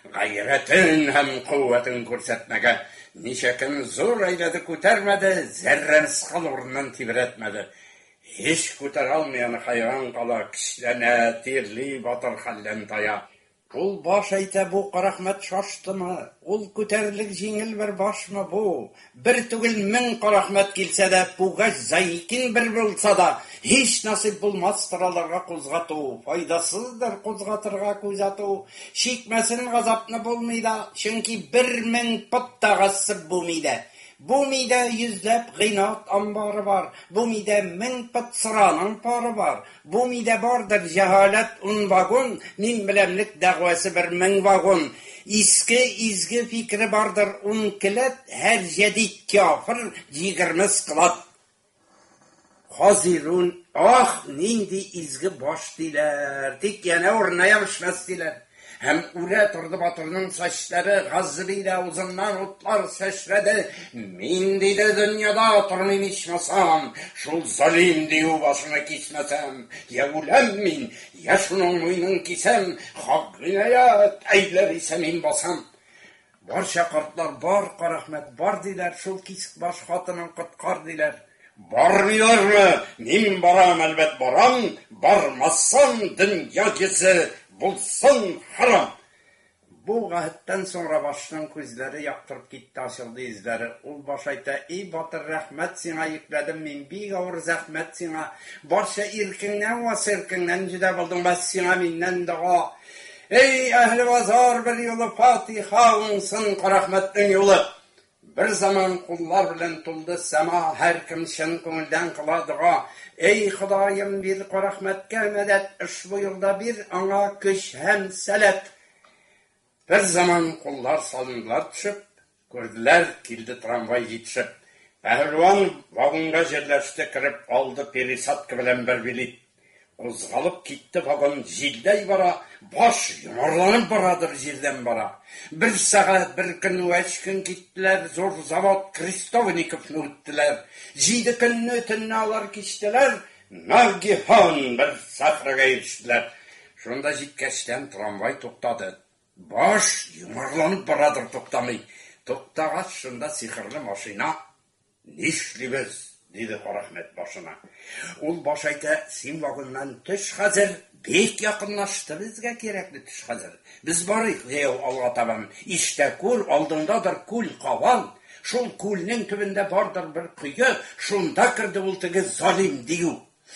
Gayretin hem kuvvetin ko'rsatmaga nechakın zo'r ayladi ko'tarmadi, zarra misqal o'rnidan tibratmadi. Hech ko'tara olmayan hayron qola kishlana terli botir hallan taya. Ул баш әйтә бу карахмәт шаштымы? Ул күтәрелек җиңел бер башмы бу? Бер түгел мең карахмәт килсә дә, бугач зайкин бер булса да, һич насыйп булмастыр аларга кузгату, файдасыздыр кузгатырга күзәтү. Шикмәсен газапны булмый да, чөнки бер мең пот тагасып булмый да. Бу мидә йөзләп гыйнат амбары бар. Бу мидә мең пот сыраның пары бар. Бу мидә бардыр җаһалат ун вагон, мин беләмлек дәгъвасы бер мең вагон. Иске изге фикре бардыр ун килет, һәр җәдид кафир егерме скылат. Хазирун, ах, нинди изге баш диләр, тик яна урына ябышмас диләр. Hem ule turdu batırının saçları gazriyle uzundan utlar seşredi. Min dedi dünyada oturmayım içmesem, şul zalim diyu başına geçmesem. Ya ulem min, ya şunun muyunun kisem, hakkına ya eyler isem in basam. Bar şakartlar, bar karahmet, bar diler, şul kisik baş hatının kıtkar diler. Barmıyor mu? Min baram elbet baram, barmazsam dünya gezi. Bulsun haram. Bu gayetten sonra başının gözleri yaktırıp gitti, açıldı izleri. Ul baş ayta, ey batır rahmet sana yükledim, min bir gavur zahmet sana. Barşa irkinden ve sirkinden cüde buldum, ben sana minnen dağa. Ey ehli vazar bir yolu Fatiha unsın rahmetin yolu. Bir zaman kullar bilen tuldu sema, her kim şen көңілден kıladığa. Ey Xudayım bir rahmetke medet, iş bu yılda bir ana küş hem selet. Bir zaman kullar salındılar düşüp, gördüler kildi tramvay yetişip. Pəhlivan vagonga yerleşti kirip aldı perisat bilen bir bilet. Ozgalıp gitti vagon jildey bara, baş yumarlanıp baradır jilden bara. Bir saat, bir gün ve üç gün gittiler, zor zavod Kristovnikov'nu öttüler. Jidi gününü ötünü alar geçtiler, nagihan bir sahraga eriştiler. Şunda jitkeçten tramvay toktadı. Baş yumarlanıp baradır toktamay. Toktağaç şunda sihirli maşina, nişlibiz? Dedi Rahmet başına. Ul baş ayta, sen vagondan tüş hazır, bek yakınlaştı bizge gerekli tüş hazır. Biz barıyık deyo alğa tabam. İşte kul aldındadır kul kaval. Şul kulnin tübünde vardır bir kıyı, şunda kırdı ultıgı zalim diyu.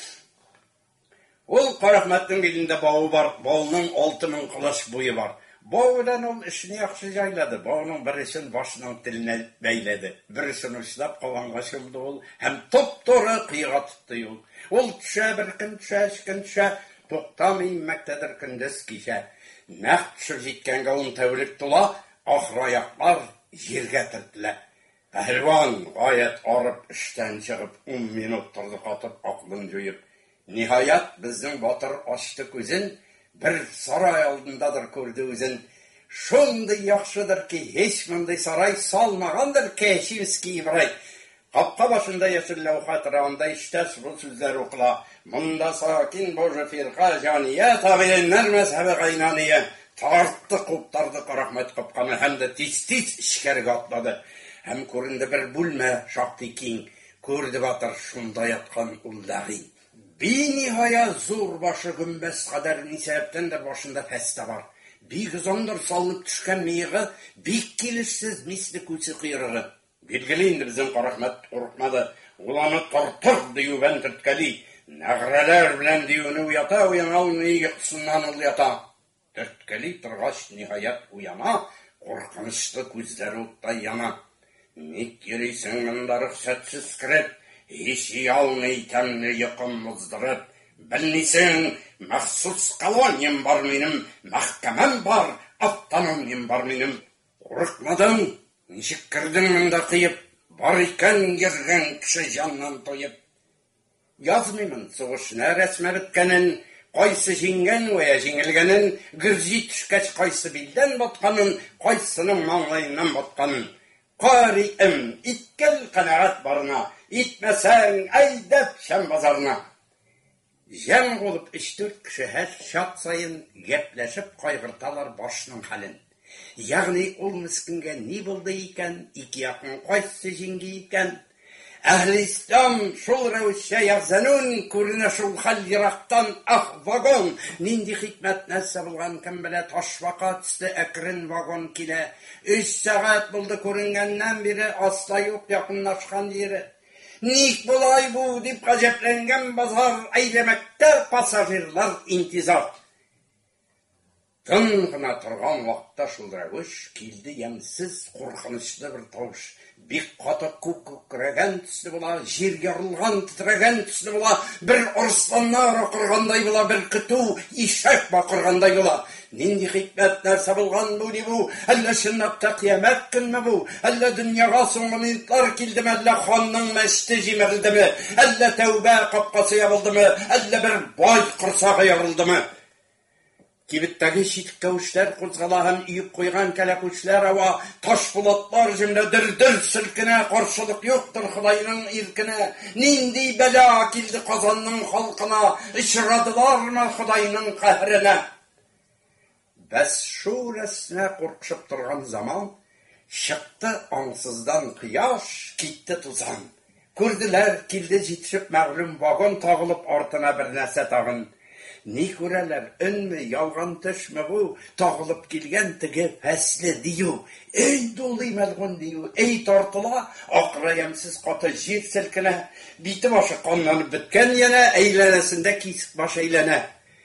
Ul Rahmet'in belinde bağı var, bağının altı min kılıç boyu var. Bağıdan ol işini yaxşı yayladı. Bağının birisini başının diline beyledi. Birisini uçlap kavan kaşıldı ol. Hem top doğru kıyığa tuttu yol. Ol tüşe bir gün tüşe, üç gün tüşe. Toktamayın mektedir kündüz kişe. Näq tüşür jitken gavun tevrik tula. Ahır ayaklar yerge tirdiler. Pəhlivan gayet arıp işten çıkıp on minut turdu katıp aklın joyup. Nihayet bizim batır açtı gözün. Bir saray aldındadır gördü özün. Şunday yaxşıdır ki hiç bunday saray salmağandır Keşimski İbray. Kapka başında yeşil levhatırağında işte bu sözler okula. Bunda sakin bozu firqa caniye tabiyenler mezhebi gaynaniye. Tarttı kuptardı rahmet kapkanı hem de tis tis işkerge atladı. Hem köründe bir bulme şakti king. Gördü batır şunda yatkan ullağın. Bir nihaya zor başı gümbes kadar niseptendir başında feste var. Bir kızondur salınıp düşken meyği, bir kilişsiz misli küçü kıyırığı. Bilgiliyindi bizim Rahmet korkmadı. Ulanı tortur diyu ben tırtkali. Nağreler bilen diyunu uyata, uyanalmayı yıksından ul yata. Tırtkali tırgaç nihayet uyana, korkanışlı gözleri uttay yana. Nik yeriysen mındarık setsiz kirip, işi almayı temli yıkım mızdırıp, bilnisen mahsus kalonyem var benim, mahkemem var, attanonyem var benim. Korkmadım, nişik kirdin mında kıyıp, var iken girgen kişi candan toyup. Yazmayımın soğuşuna resme bitkenin, qaysı jingen veya jingilgenin, gırji tüşkeç qaysı bilden batkanın, qaysının mağlayından batkanın. Qari'im, itkel kanaat barına, itmesen aydep şen bazarına. Jem olup üç dört kişi her şat sayın gepleşip kaygırtalar başının halin. Яғни ол міскінге не болды екен, екі яқын қайсы жеңге екен. Әхлі İslam шул рәвішше яғзанун, көріне шул хал ирақтан ақ вагон. Нинди хикмет нәрсе болған кім біле, ташбақа түсті әкірін вагон келе. Үш сағат болды көрінгеннен бері, асла yok яқынлашқан ері. Ник болай bu деп қажепленген базар, әйлемекте пассажирлар интизар. Тын ғына тұрған уақытта шул рәвіш келді емсіз, қорқынышты бір тауыш. Бик қаты көк көкіреген түсті бола, жерге ұрылған тітреген түсті бола, бір ұрысланнар оқырғандай бола, бір күту ишек бақырғандай бола. Нинди хикмет нәрсе болған бұл не бұл? Әлі шыннапта қиямет күн ме бұл? Әлі дүнияға соңғы минутлар келді ме? Әлі ханның мәшті жемірілді ме? Әлі тәубә қапқасы ябылды ме? Әлі бір бай құрсағы ярылды ме? Кибеттәге шитік кәуішлер қозғала һәм үйіп қойған кәләкүшлер ауа, таш болатлар жемле дір-дір сілкіне, қаршылық yoqтыр Құдайның иркіне. Нинди бәла келді Қазанның халқына, ұшырадылар ма Құдайның қәһріне? Бәс шу рәсіне қорқышып тұрған заман, шықты аңсыздан қияш, кетті тузан. Көрділер, келді жетішіп мәғлім вагон тағылып артына бір нәрсе тағын. Не көрәләр, үнмі, ялған төшмі бұ, тағылып келген тігі фәслі дейу. Ей долы мәлғын дейу, ей тартыла, ақыраямсыз қаты жер сілкіне. Биті башы қанланып біткен ене, әйленесінде кесік баш әйлене.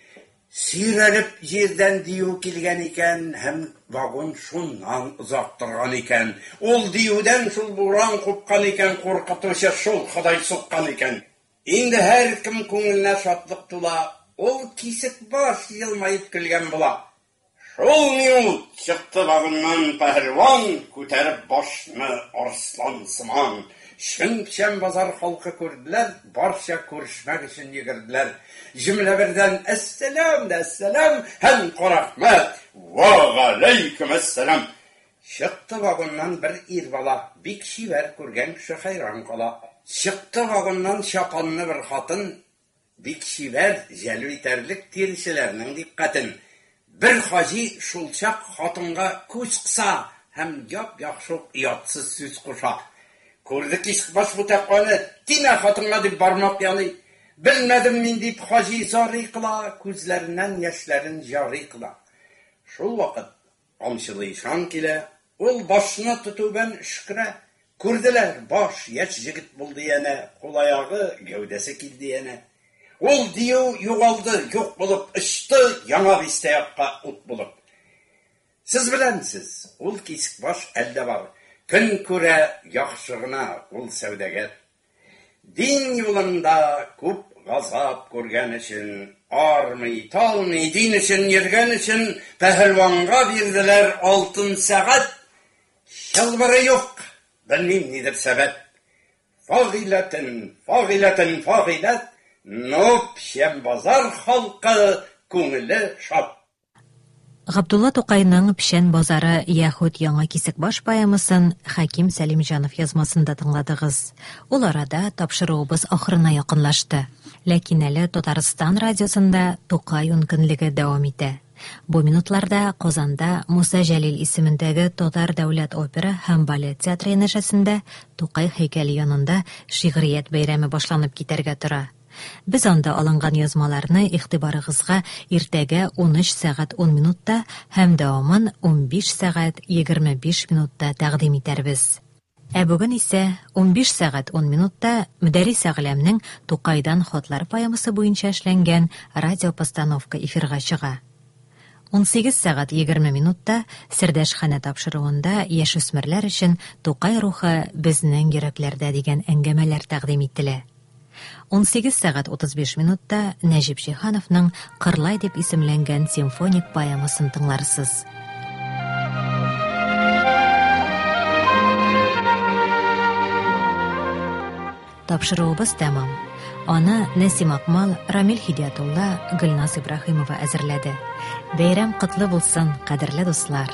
Сүйрәліп жерден дейу келген екен, әм вагон шуннан ұзақ тұрған екен. Ол дейуден шул буран қопқан екен, қорқытушы шул Құдай соққан екен. Енді әр кім көңіліне шатлық тула, ол кесік баш елмайып күлген бұла. Шол минут шықты бағыннан пәһлуан, көтәріп башны арслан сыман. Шын-пішен базар халқы көрділер, барша көрішмәк үшін егірділер. Жүмле бірден әссәләм, әссәләм, һәм қорахмәт, вағалейкім әссәләм. Шықты вагоннан бір ир бала, бик шивер көрген кіші хайран қала. Шықты вагоннан шапанны бір хатын, бик шивер жәлу етерлік терішілерінің диққатын. Бір хажи шулчақ хатынға көз қыса, һәм яп-яқшық ұятсыз сөз қоша. Көрді кесік баш бұ тәпқаны, тиме хатынға деп бармақ яны. Білмәдім мен деп хажи зары қыла, көзлерінен яшларын жары қыла. Шул вақыт амшылы шан келе, ол башына тұтубен үшкірі. Көрділер, баш яш жігіт болды яны, қол аяғы гәудесі келді яны. Ол дейу юғалды, жоқ болып, үшті яңа бестаяққа ұт болып. Сіз біләмсіз, ол кесік баш әлді бар. Күн көре яқшығына ол сәудәгер. Дин юлында көп ғазап көрген үшін, армый, талмый, дин үшін ерген үшін, пәһлуанға берділер алтын сағат. Шылбыры жоқ, білмейм недір сәбәт. Фағилатын, фағилатын, фағилат, но пішен базар халқы көңілі шап. Габдулла Тукайның «Пішен базары» яхуд яңа кисек баш поэмасын Хаким Сәлимҗанов язмасында тыңладыгыз. Ул арада тапшыруыбыз ахырына якынлашты. Ләкин әле Татарстан радиосында Тукай көнлеге дәвам итә. Бу минутларда Казанда Муса Җәлил исемендәге Татар дәүләт опера һәм балет театры янәшәсендә Тукай һәйкәле янында шигърият бәйрәме башланып китәргә тора. Без анда алынган язмаларны игътибарыгызга иртәгә ун өч сәгать ун минутта һәм дәвамын ун биш сәгать егерме биш минутта тәкъдим итәрбез. Ә бүген исә ун биш сәгать ун минутта Мөдәррис Әгъләмнең Тукайдан хатлар поэмасы буенча эшләнгән радиопостановка эфирга чыга. ун сигез сәгать егерме минутта Сердәшханә тапшыруында яшүсмерләр өчен Тукай рухы безнең йөрәкләрдә дигән әңгәмәләр тәкъдим ителә. ун сигез сәгать утыз биш минутта Нәҗип Шиһановның «Кырлай» дип исемләнгән симфоник поэмасын тыңларсыз. Тапшыруыбыз тәмам. Аны Нәсим Акмал, Рамил Хидиятулла, Гөлназ Ибраһимова әзерләде. Бәйрәм котлы булсын, кадерле дуслар.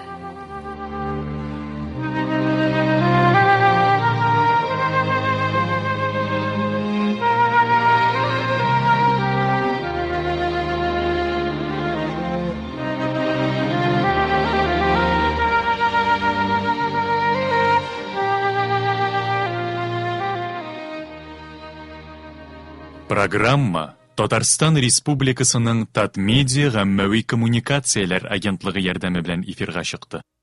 Программа Татарстан Республикасының Татмедиа гаммәви коммуникацияләр агентлыгы ярдәме белән эфирга чыкты.